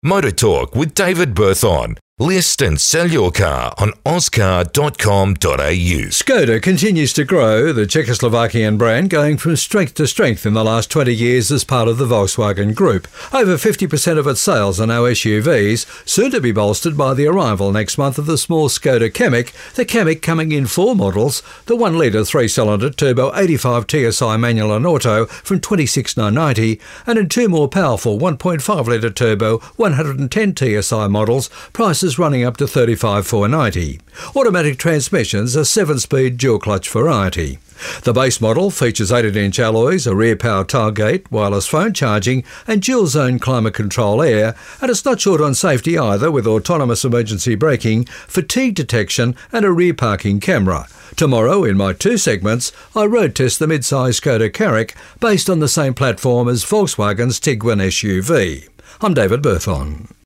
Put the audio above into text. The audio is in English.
Motor Talk with David Berthon. List and sell your car on ozcar.com.au. Skoda continues to grow, the Czechoslovakian brand going from strength to strength in the last 20 years as part of the Volkswagen Group. Over 50% of its sales are now SUVs, soon to be bolstered by the arrival next month of the small Skoda Kamiq, the Kamiq coming in 4 models, the 1-litre 3-cylinder turbo 85 TSI manual and auto from $26,990 and in 2 more powerful 1.5-litre turbo 110 TSI models, prices running up to $35,490. Automatic transmissions are 7-speed dual-clutch variety. The base model features 18-inch alloys, a rear power tailgate, wireless phone charging and dual-zone climate control air, and it's not short on safety either, with autonomous emergency braking, fatigue detection and a rear parking camera. Tomorrow, in my 2 segments, I road test the mid-size Skoda Kamiq based on the same platform as Volkswagen's Tiguan SUV. I'm David Berthon.